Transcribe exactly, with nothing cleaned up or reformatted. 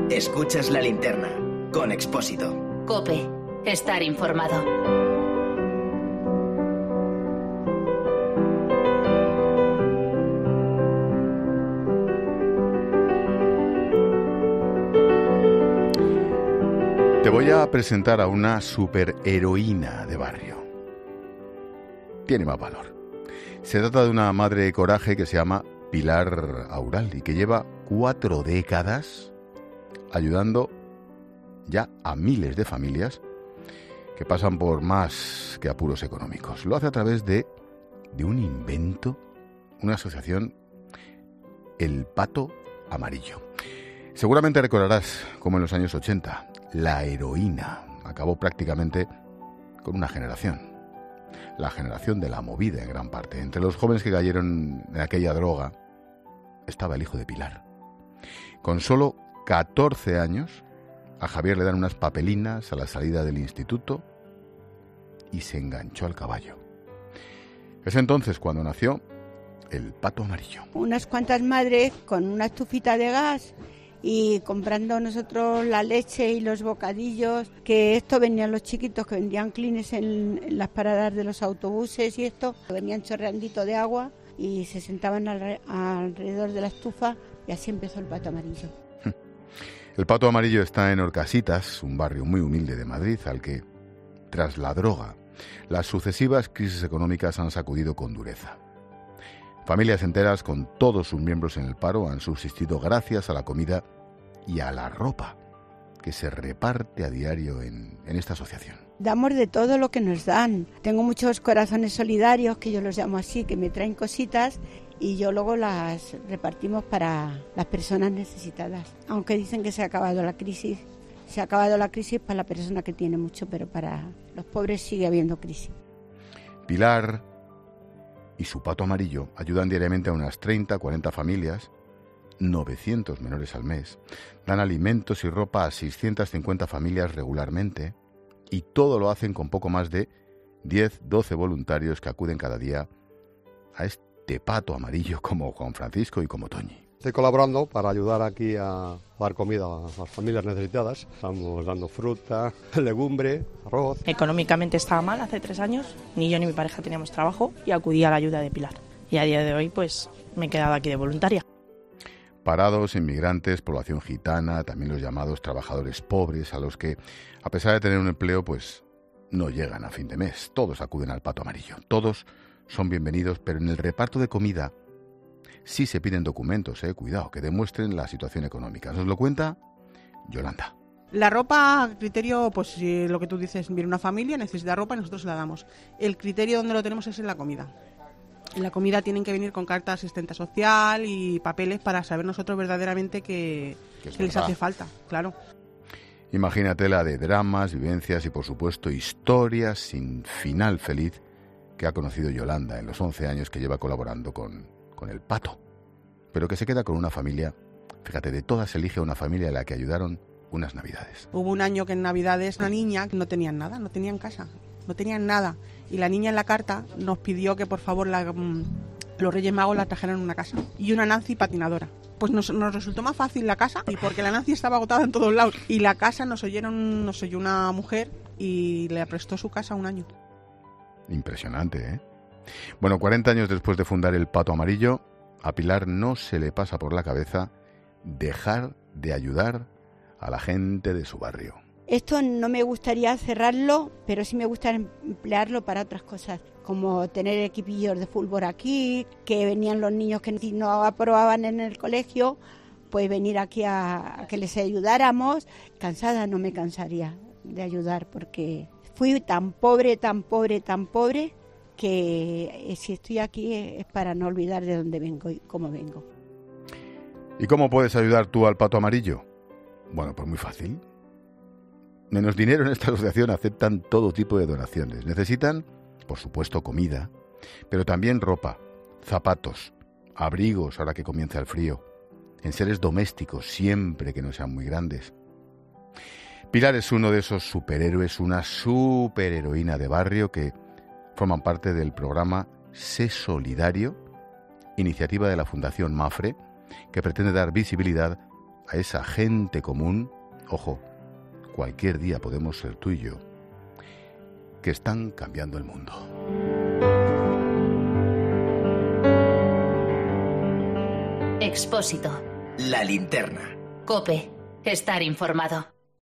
Escuchas La Linterna, con Expósito. COPE. Estar informado. Te voy a presentar a una superheroína de barrio. Tiene más valor. Se trata de una madre de coraje que se llama Pilar Aural y que lleva cuatro décadas ayudando ya a miles de familias que pasan por más que apuros económicos. Lo hace a través de, de un invento, una asociación, El Pato Amarillo. Seguramente recordarás cómo en los años ochenta la heroína acabó prácticamente con una generación. La generación de la movida en gran parte. Entre los jóvenes que cayeron en aquella droga estaba el hijo de Pilar. Con solo catorce años, a Javier le dan unas papelinas a la salida del instituto y se enganchó al caballo. Es entonces cuando nació el Pato Amarillo. Unas cuantas madres con una estufita de gas y comprando nosotros la leche y los bocadillos, que esto venían los chiquitos que vendían clines en, en las paradas de los autobuses y esto, venían chorreandito de agua y se sentaban al, alrededor de la estufa y así empezó el Pato Amarillo. El Pato Amarillo está en Orcasitas, un barrio muy humilde de Madrid, al que, tras la droga, las sucesivas crisis económicas han sacudido con dureza. Familias enteras con todos sus miembros en el paro han subsistido gracias a la comida y a la ropa que se reparte a diario en, en esta asociación. Damos de todo lo que nos dan. Tengo muchos corazones solidarios, que yo los llamo así, que me traen cositas y yo luego las repartimos para las personas necesitadas. Aunque dicen que se ha acabado la crisis, se ha acabado la crisis para la persona que tiene mucho, pero para los pobres sigue habiendo crisis. Pilar y su Pato Amarillo ayudan diariamente a unas treinta, cuarenta familias, novecientos menores al mes, dan alimentos y ropa a seiscientas cincuenta familias regularmente y todo lo hacen con poco más de diez, doce voluntarios que acuden cada día a este Pato Amarillo como Juan Francisco y como Toñi. Estoy colaborando para ayudar aquí a dar comida a las familias necesitadas. Estamos dando fruta, legumbre, arroz. Económicamente estaba mal hace tres años. Ni yo ni mi pareja teníamos trabajo y acudí a la ayuda de Pilar. Y a día de hoy pues me he quedado aquí de voluntaria. Parados, inmigrantes, población gitana, también los llamados trabajadores pobres, a los que, a pesar de tener un empleo, pues no llegan a fin de mes. Todos acuden al Pato Amarillo. Todos son bienvenidos, pero en el reparto de comida sí se piden documentos, eh, cuidado, que demuestren la situación económica. Nos lo cuenta Yolanda. La ropa, criterio, pues si lo que tú dices, viene una familia, necesita ropa y nosotros se la damos. El criterio donde lo tenemos es en la comida. En la comida tienen que venir con carta de asistente social y papeles para saber nosotros verdaderamente que, que, que les hace falta, claro. Imagínate la de dramas, vivencias y por supuesto historias sin final feliz que ha conocido Yolanda en los once años que lleva colaborando con, con el Pato, pero que se queda con una familia, fíjate, de todas elige una familia a la que ayudaron unas navidades. Hubo un año que en navidades una niña que no tenían nada, no tenían casa, no tenían nada, y la niña en la carta nos pidió que por favor la, los Reyes Magos la trajeran en una casa, y una Nancy patinadora. Pues nos, nos resultó más fácil la casa, y porque la Nancy estaba agotada en todos lados, y la casa nos oyeron, nos oyó una mujer y le prestó su casa un año. Impresionante, ¿eh? Bueno, cuarenta años después de fundar el Pato Amarillo, a Pilar no se le pasa por la cabeza dejar de ayudar a la gente de su barrio. Esto no me gustaría cerrarlo, pero sí me gustaría emplearlo para otras cosas, como tener equipillos de fútbol aquí, que venían los niños que no aprobaban en el colegio, pues venir aquí a, a que les ayudáramos. Cansada no me cansaría de ayudar, porque fui tan pobre, tan pobre, tan pobre, que si estoy aquí es para no olvidar de dónde vengo y cómo vengo. ¿Y cómo puedes ayudar tú al Pato Amarillo? Bueno, pues muy fácil. Menos dinero en esta asociación aceptan todo tipo de donaciones. Necesitan, por supuesto, comida, pero también ropa, zapatos, abrigos ahora que comienza el frío, enseres domésticos siempre que no sean muy grandes. Pilar es uno de esos superhéroes, una superheroína de barrio que forman parte del programa Sé Solidario, iniciativa de la Fundación Mafre, que pretende dar visibilidad a esa gente común, ojo, cualquier día podemos ser tú y yo, que están cambiando el mundo. Expósito. La linterna. COPE. Estar informado.